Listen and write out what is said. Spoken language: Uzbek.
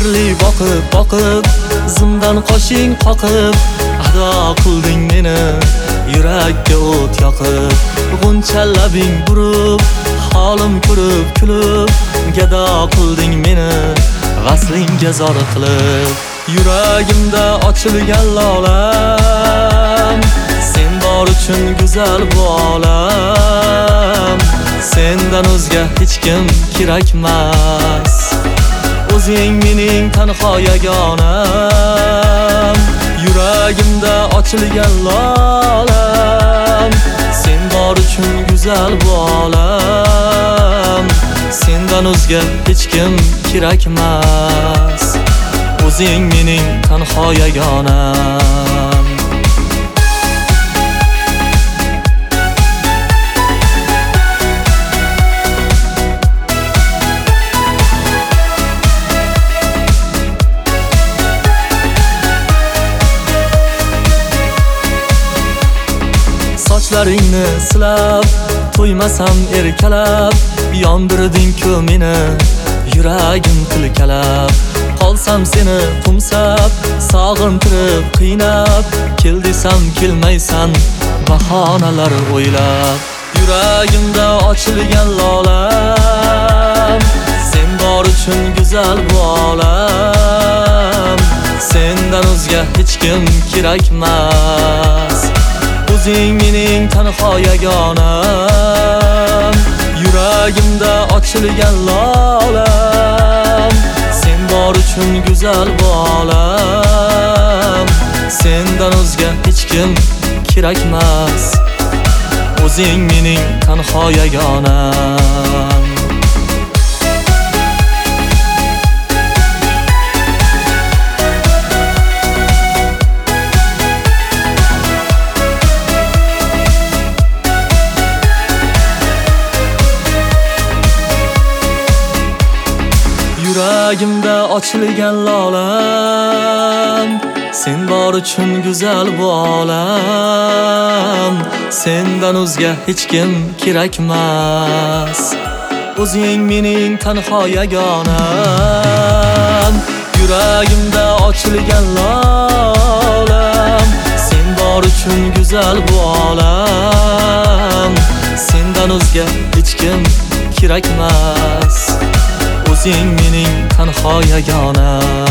sirli boqib zimdan qoshing qoqib ado qilding meni yurakka o't yoqib g'uncha labing burib holim ko'rib kulib gado qilding meni g'aslingga zor qilib yuragimda ochilgan lolam sen bor uchun go'zal bu olam sendan o'zga hech kim kerakmas o'zing mening tanho yagonam yuragimda ochilgan lolam sen bor uchun go'zal bu olam sendan o'zga hech kim kerakmas o'zing mening tanho yagonam sochlaringni silab to'ymasam erkalab yondirding-ku meni yuragim tilkalab qolsam seni qumsab sog'intirib qiynab kel desam kelmaysan bahonalar o'ylab yuragimda ochilgan lolam sen bor uchun go'zal bu olam sendan o'zga hech kim kerakmas o'zing mening tanho yagonam yuragimda ochilgan lolam sen bor uchun go'zal bu olam sendan o'zga hech kim kerakmas o'zing mening tanho yagonam yuragimda ochilgan lolam sen bor uchun go'zal bu olam sendan o'zga hech kim kerakmas o'zing mening tanho yagonam yuragimda ochilgan lolam sen bor uchun go'zal bu olam sendan o'zga hech kim kerakmas o'zing mening tanho yagonam